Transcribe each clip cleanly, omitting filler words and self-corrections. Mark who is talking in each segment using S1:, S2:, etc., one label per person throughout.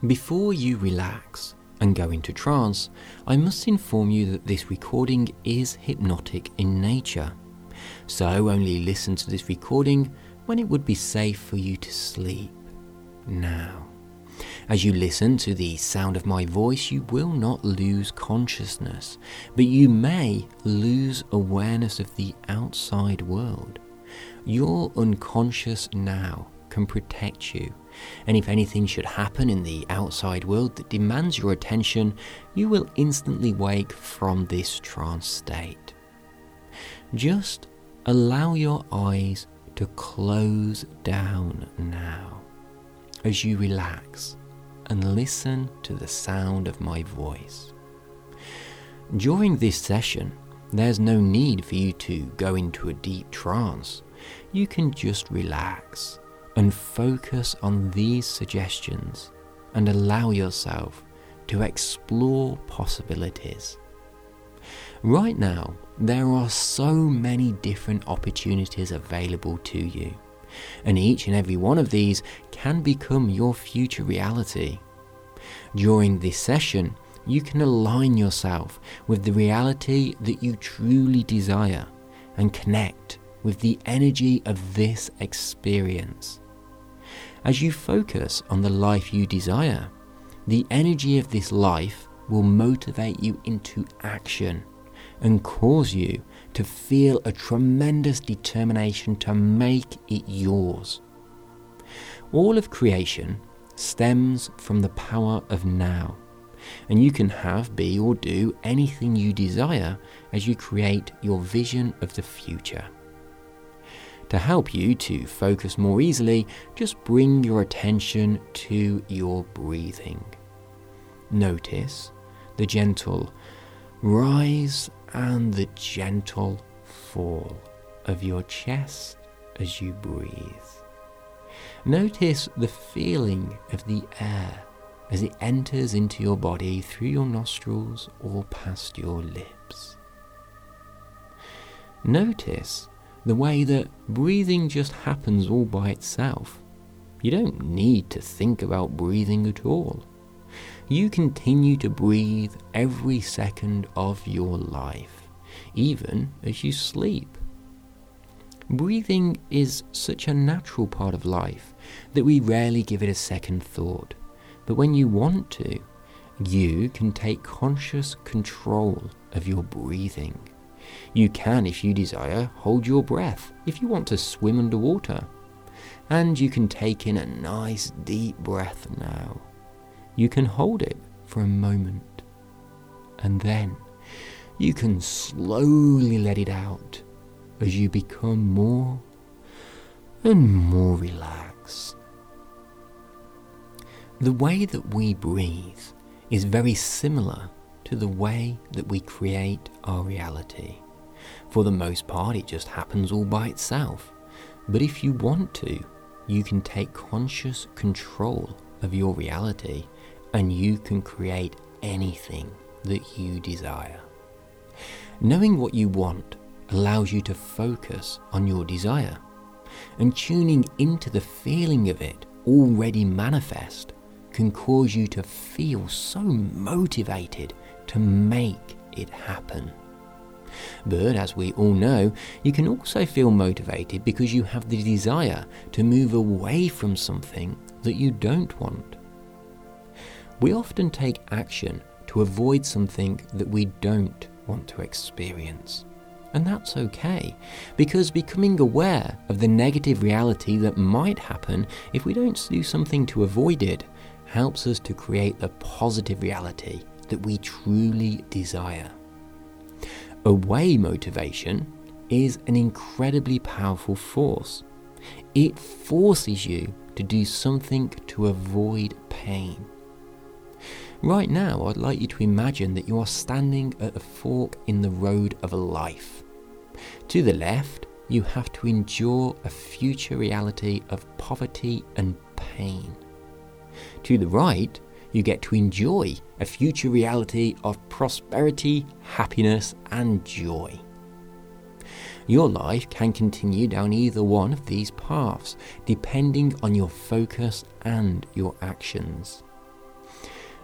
S1: Before you relax and go into trance, I must inform you that this recording is hypnotic in nature, so only listen to this recording when it would be safe for you to sleep. Now, as you listen to the sound of my voice, you will not lose consciousness, but you may lose awareness of the outside world. Your unconscious now can protect you, and if anything should happen in the outside world that demands your attention, you will instantly wake from this trance state. Just allow your eyes to close down now as you relax and listen to the sound of my voice. During this session, there's no need for you to go into a deep trance. You can just relax and focus on these suggestions and allow yourself to explore possibilities. Right now, there are so many different opportunities available to you, and each and every one of these can become your future reality. During this session, you can align yourself with the reality that you truly desire and connect with the energy of this experience. As you focus on the life you desire, the energy of this life will motivate you into action and cause you to feel a tremendous determination to make it yours. All of creation stems from the power of now, and you can have, be, or do anything you desire as you create your vision of the future. To help you to focus more easily, just bring your attention to your breathing. Notice the gentle rise and the gentle fall of your chest as you breathe. Notice the feeling of the air as it enters into your body through your nostrils or past your lips. Notice the way that breathing just happens all by itself. You don't need to think about breathing at all. You continue to breathe every second of your life, even as you sleep. Breathing is such a natural part of life that we rarely give it a second thought. But when you want to, you can take conscious control of your breathing. You can, if you desire, hold your breath if you want to swim underwater. And you can take in a nice deep breath now. You can hold it for a moment. And then you can slowly let it out as you become more and more relaxed. The way that we breathe is very similar to the way that we create our reality. For the most part, it just happens all by itself. But if you want to, you can take conscious control of your reality and you can create anything that you desire. Knowing what you want allows you to focus on your desire, and tuning into the feeling of it already manifest can cause you to feel so motivated to make it happen. But as we all know, you can also feel motivated because you have the desire to move away from something that you don't want. We often take action to avoid something that we don't want to experience. And that's okay, because becoming aware of the negative reality that might happen if we don't do something to avoid it helps us to create the positive reality that we truly desire. Away motivation is an incredibly powerful force. It forces you to do something to avoid pain. Right now, I'd like you to imagine that you are standing at a fork in the road of life. To the left, you have to endure a future reality of poverty and pain. To the right, you get to enjoy a future reality of prosperity, happiness, and joy. Your life can continue down either one of these paths, depending on your focus and your actions.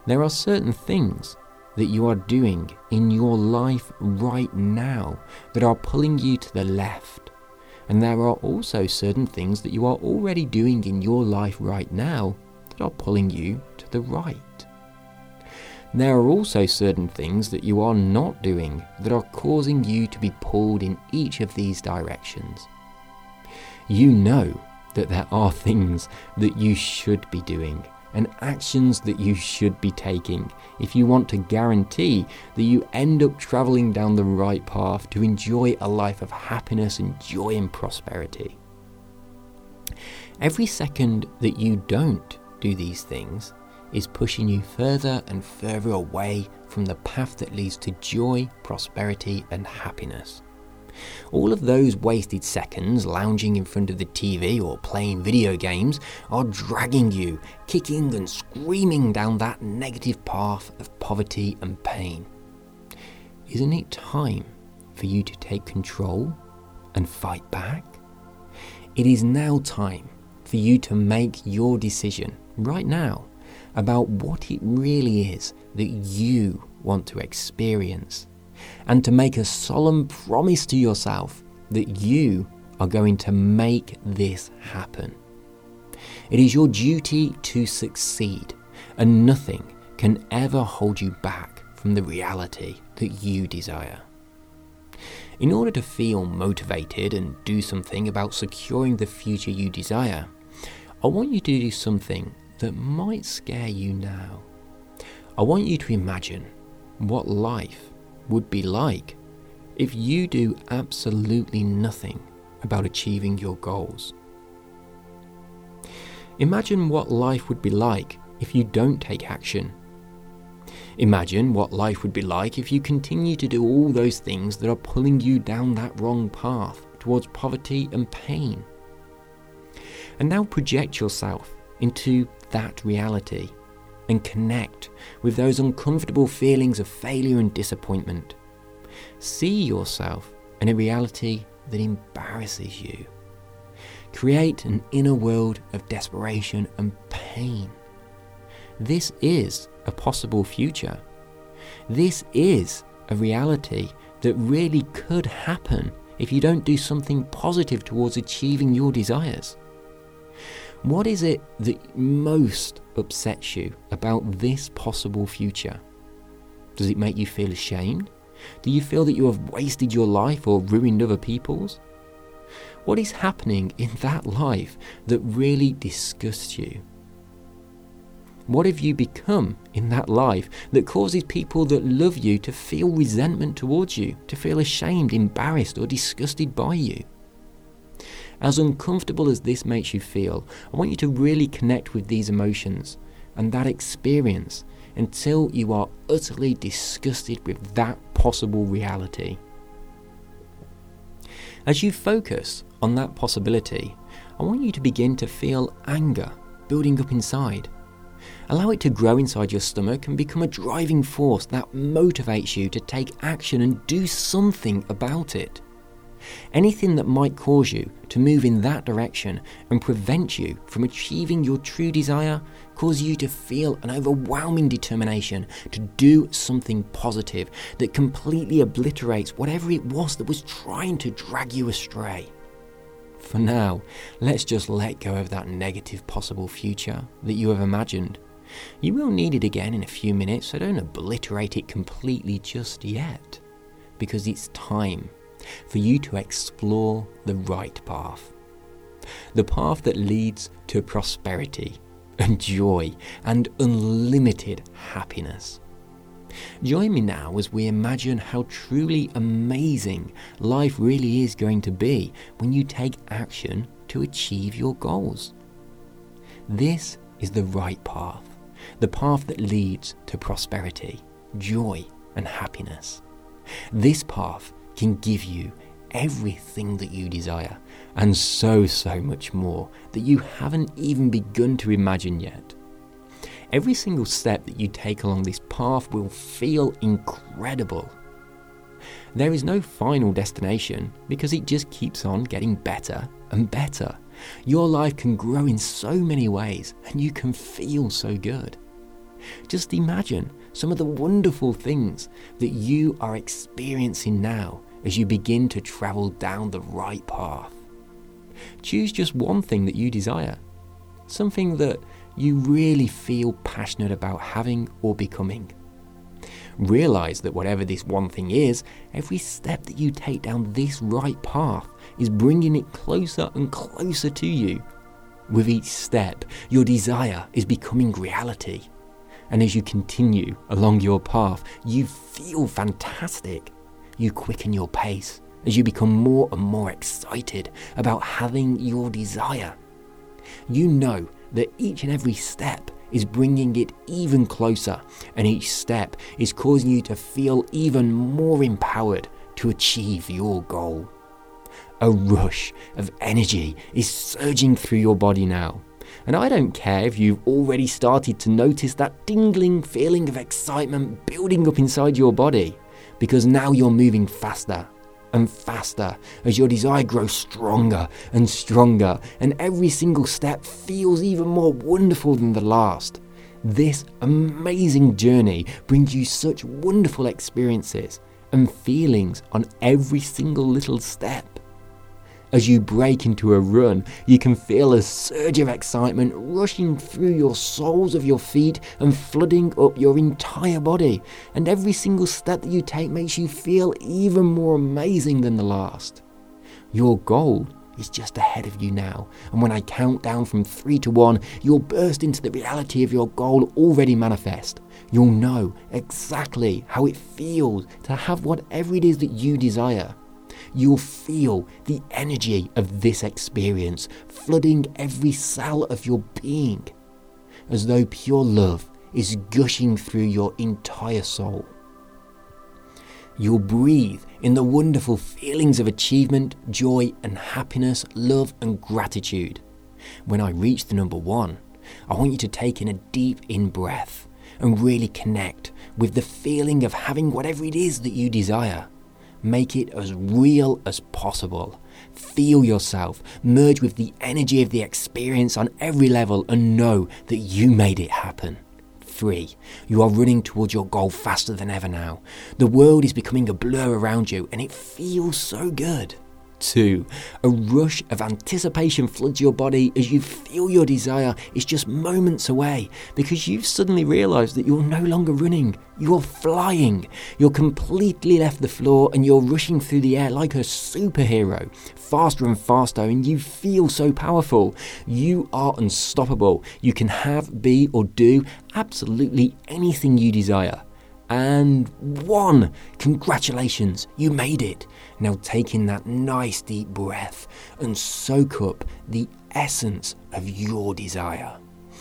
S1: There are certain things that you are doing in your life right now that are pulling you to the left. And there are also certain things that you are already doing in your life right now that are pulling you to the right. There are also certain things that you are not doing that are causing you to be pulled in each of these directions. You know that there are things that you should be doing and actions that you should be taking if you want to guarantee that you end up traveling down the right path to enjoy a life of happiness and joy and prosperity. Every second that you don't do these things is pushing you further and further away from the path that leads to joy, prosperity, and happiness. All of those wasted seconds lounging in front of the TV or playing video games are dragging you, kicking and screaming down that negative path of poverty and pain. Isn't it time for you to take control and fight back? It is now time for you to make your decision right now about what it really is that you want to experience, and to make a solemn promise to yourself that you are going to make this happen. It is your duty to succeed, and nothing can ever hold you back from the reality that you desire. In order to feel motivated and do something about securing the future you desire, I want you to do something that might scare you now. I want you to imagine what life would be like if you do absolutely nothing about achieving your goals. Imagine what life would be like if you don't take action. Imagine what life would be like if you continue to do all those things that are pulling you down that wrong path towards poverty and pain. And now project yourself into that reality and connect with those uncomfortable feelings of failure and disappointment. See yourself in a reality that embarrasses you. Create an inner world of desperation and pain. This is a possible future. This is a reality that really could happen if you don't do something positive towards achieving your desires. What is it that most upsets you about this possible future? Does it make you feel ashamed? Do you feel that you have wasted your life or ruined other people's? What is happening in that life that really disgusts you? What have you become in that life that causes people that love you to feel resentment towards you, to feel ashamed, embarrassed, or disgusted by you? As uncomfortable as this makes you feel, I want you to really connect with these emotions and that experience until you are utterly disgusted with that possible reality. As you focus on that possibility, I want you to begin to feel anger building up inside. Allow it to grow inside your stomach and become a driving force that motivates you to take action and do something about it. Anything that might cause you to move in that direction and prevent you from achieving your true desire, cause you to feel an overwhelming determination to do something positive that completely obliterates whatever it was that was trying to drag you astray. For now, let's just let go of that negative possible future that you have imagined. You will need it again in a few minutes, so don't obliterate it completely just yet, because it's time for you to explore the right path. The path that leads to prosperity and joy and unlimited happiness. Join me now as we imagine how truly amazing life really is going to be when you take action to achieve your goals. This is the right path, the path that leads to prosperity, joy, and happiness. This path can give you everything that you desire, and so much more that you haven't even begun to imagine yet. Every single step that you take along this path will feel incredible. There is no final destination because it just keeps on getting better and better. Your life can grow in so many ways and you can feel so good. Just imagine some of the wonderful things that you are experiencing now as you begin to travel down the right path. Choose just one thing that you desire, something that you really feel passionate about having or becoming. Realize that whatever this one thing is, every step that you take down this right path is bringing it closer and closer to you. With each step, your desire is becoming reality. And as you continue along your path, you feel fantastic. You quicken your pace as you become more and more excited about having your desire. You know that each and every step is bringing it even closer, and each step is causing you to feel even more empowered to achieve your goal. A rush of energy is surging through your body now. And I don't care if you've already started to notice that tingling feeling of excitement building up inside your body, because now you're moving faster and faster as your desire grows stronger and stronger, and every single step feels even more wonderful than the last. This amazing journey brings you such wonderful experiences and feelings on every single little step. As you break into a run, you can feel a surge of excitement rushing through your soles of your feet and flooding up your entire body. And every single step that you take makes you feel even more amazing than the last. Your goal is just ahead of you now. And when I count down from 3 to 1, you'll burst into the reality of your goal already manifest. You'll know exactly how it feels to have whatever it is that you desire. You'll feel the energy of this experience flooding every cell of your being, as though pure love is gushing through your entire soul. You'll breathe in the wonderful feelings of achievement, joy and happiness, love and gratitude. When I reach the number 1, I want you to take in a deep in-breath and really connect with the feeling of having whatever it is that you desire. Make it as real as possible. Feel yourself merge with the energy of the experience on every level and know that you made it happen. 3. You are running towards your goal faster than ever now. The world is becoming a blur around you and it feels so good. 2. A rush of anticipation floods your body as you feel your desire is just moments away, because you've suddenly realised that you're no longer running, you're flying. You're completely left the floor and you're rushing through the air like a superhero, faster and faster, and you feel so powerful. You are unstoppable. You can have, be or do absolutely anything you desire. And 1, congratulations, you made it. Now take in that nice deep breath and soak up the essence of your desire.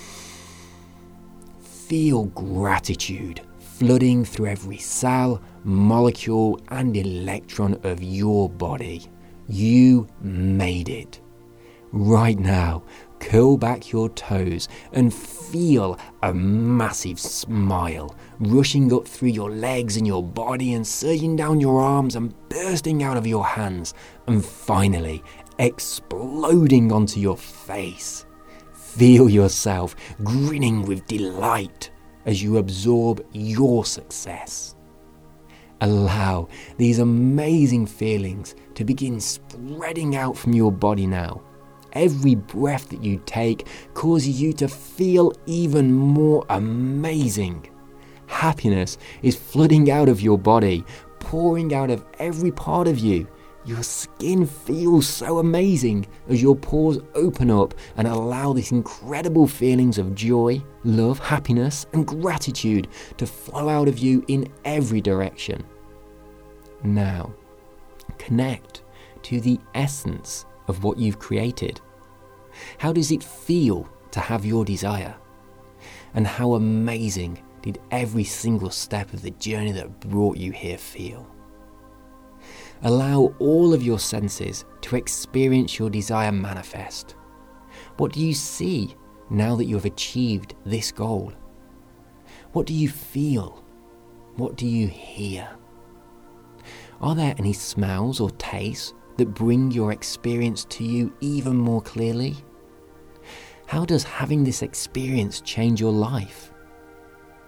S1: Feel gratitude flooding through every cell, molecule and electron of your body. You made it. Right now, curl back your toes and feel a massive smile rushing up through your legs and your body and surging down your arms and bursting out of your hands and finally exploding onto your face. Feel yourself grinning with delight as you absorb your success. Allow these amazing feelings to begin spreading out from your body now. Every breath that you take causes you to feel even more amazing. Happiness is flooding out of your body, pouring out of every part of you. Your skin feels so amazing as your pores open up and allow these incredible feelings of joy, love, happiness and gratitude to flow out of you in every direction. Now, connect to the essence of what you've created. How does it feel to have your desire? And how amazing did every single step of the journey that brought you here feel? Allow all of your senses to experience your desire manifest. What do you see now that you have achieved this goal? What do you feel? What do you hear? Are there any smells or tastes that bring your experience to you even more clearly? How does having this experience change your life?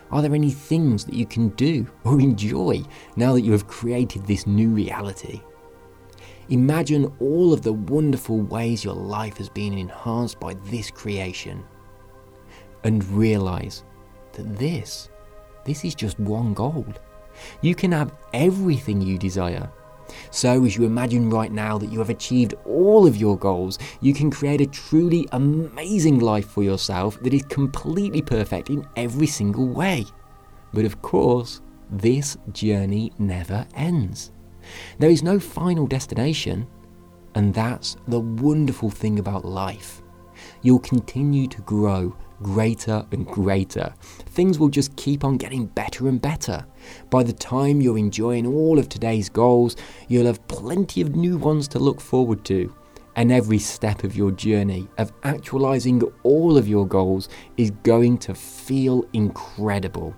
S1: Are there any things that you can do or enjoy now that you have created this new reality? Imagine all of the wonderful ways your life has been enhanced by this creation. And realize that this is just one goal. You can have everything you desire. So as you imagine right now that you have achieved all of your goals, you can create a truly amazing life for yourself that is completely perfect in every single way. But of course, this journey never ends. There is no final destination, and that's the wonderful thing about life. You'll continue to grow greater and greater. Things will just keep on getting better and better. By the time you're enjoying all of today's goals, you'll have plenty of new ones to look forward to. And every step of your journey of actualizing all of your goals is going to feel incredible.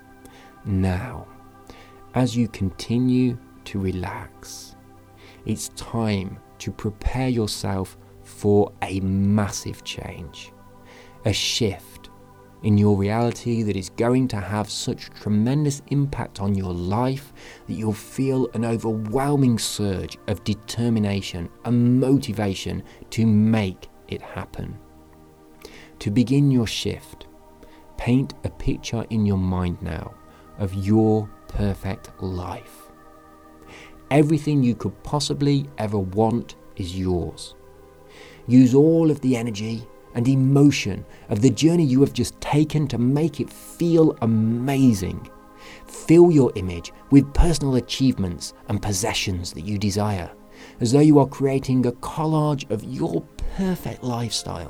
S1: Now, as you continue to relax, it's time to prepare yourself for a massive change. A shift in your reality that is going to have such tremendous impact on your life that you'll feel an overwhelming surge of determination and motivation to make it happen. To begin your shift, paint a picture in your mind now of your perfect life. Everything you could possibly ever want is yours. Use all of the energy and emotion of the journey you have just taken to make it feel amazing. Fill your image with personal achievements and possessions that you desire, as though you are creating a collage of your perfect lifestyle.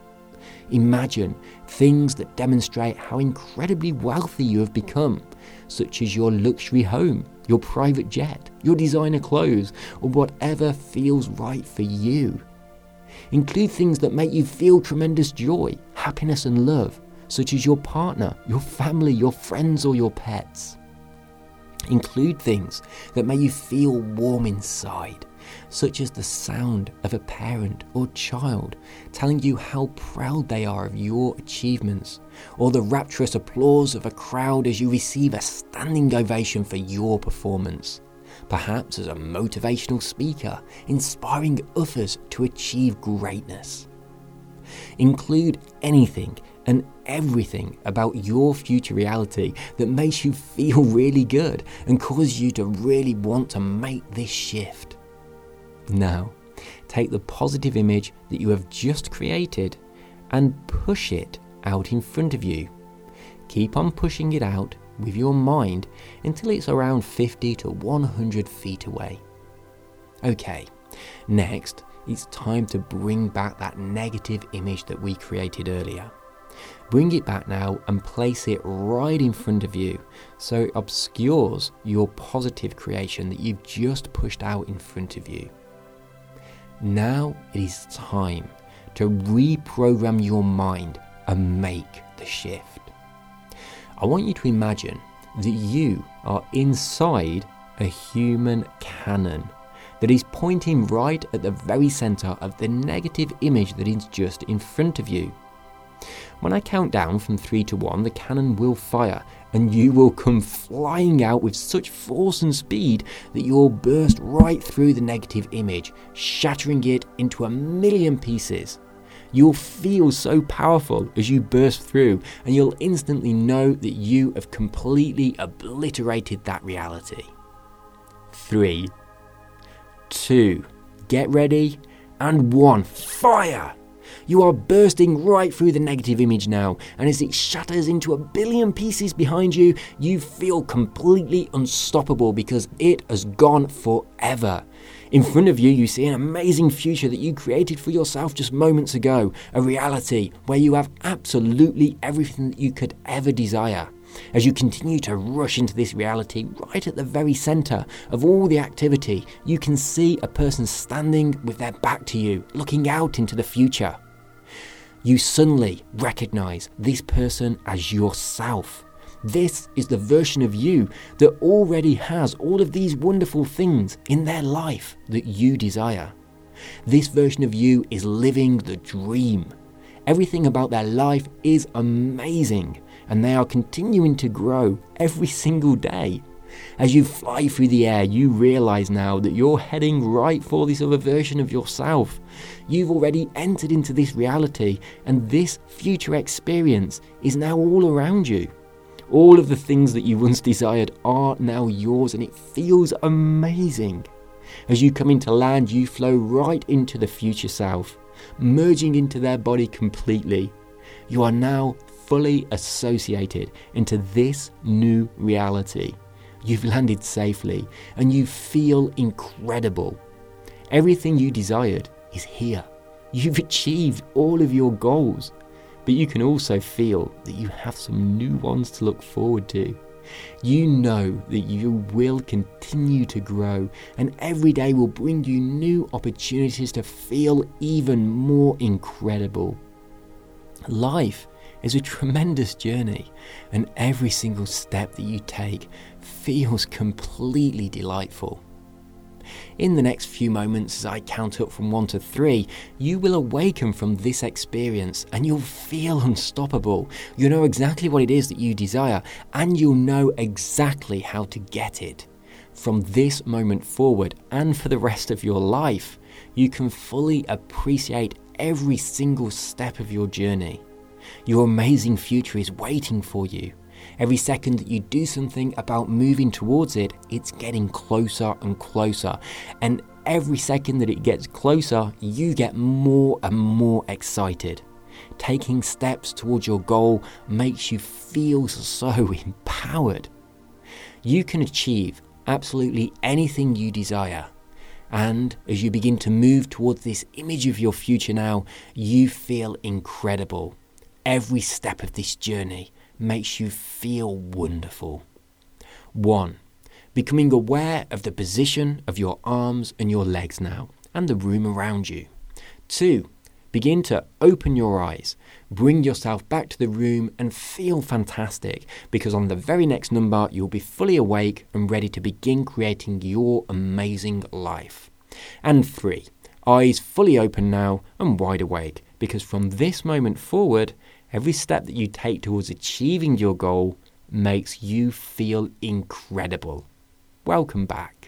S1: Imagine things that demonstrate how incredibly wealthy you have become, such as your luxury home, your private jet, your designer clothes, or whatever feels right for you. Include things that make you feel tremendous joy, happiness and love, such as your partner, your family, your friends or your pets. Include things that make you feel warm inside, such as the sound of a parent or child telling you how proud they are of your achievements, or the rapturous applause of a crowd as you receive a standing ovation for your performance. Perhaps as a motivational speaker, inspiring others to achieve greatness. Include anything and everything about your future reality that makes you feel really good and causes you to really want to make this shift. Now, take the positive image that you have just created and push it out in front of you. Keep on pushing it out with your mind until it's around 50 to 100 feet away. Okay, next it's time to bring back that negative image that we created earlier. Bring it back now and place it right in front of you so it obscures your positive creation that you've just pushed out in front of you. Now it is time to reprogram your mind and make the shift. I want you to imagine that you are inside a human cannon that is pointing right at the very center of the negative image that is just in front of you. When I count down from 3 to 1, the cannon will fire and you will come flying out with such force and speed that you'll burst right through the negative image, shattering it into 1,000,000 pieces. You'll feel so powerful as you burst through, and you'll instantly know that you have completely obliterated that reality. 3, 2, get ready, and 1, fire! You are bursting right through the negative image now, and as it shatters into 1,000,000,000 pieces behind you, you feel completely unstoppable because it has gone forever. In front of you, you see an amazing future that you created for yourself just moments ago, a reality where you have absolutely everything that you could ever desire. As you continue to rush into this reality, right at the very center of all the activity, you can see a person standing with their back to you, looking out into the future. You suddenly recognize this person as yourself. This is the version of you that already has all of these wonderful things in their life that you desire. This version of you is living the dream. Everything about their life is amazing, and they are continuing to grow every single day. As you fly through the air, you realize now that you're heading right for this other version of yourself. You've already entered into this reality, and this future experience is now all around you. All of the things that you once desired are now yours, and it feels amazing. As you come into land, you flow right into the future self, merging into their body completely. You are now fully associated into this new reality. You've landed safely, and you feel incredible. Everything you desired is here. You've achieved all of your goals, but you can also feel that you have some new ones to look forward to. You know that you will continue to grow, and every day will bring you new opportunities to feel even more incredible. Life is a tremendous journey, and every single step that you take feels completely delightful. In the next few moments, as I count up from 1 to 3, you will awaken from this experience and you'll feel unstoppable. You'll know exactly what it is that you desire, and you'll know exactly how to get it. From this moment forward and for the rest of your life, you can fully appreciate every single step of your journey. Your amazing future is waiting for you. Every second that you do something about moving towards it, it's getting closer and closer. And every second that it gets closer, you get more and more excited. Taking steps towards your goal makes you feel so empowered. You can achieve absolutely anything you desire. And as you begin to move towards this image of your future now, you feel incredible. Every step of this journey makes you feel wonderful. 1. Becoming aware of the position of your arms and your legs now, and the room around you. 2. Begin to open your eyes, bring yourself back to the room and feel fantastic, because on the very next number you'll be fully awake and ready to begin creating your amazing life. And 3. Eyes fully open now and wide awake, because from this moment forward, every step that you take towards achieving your goal makes you feel incredible. Welcome back.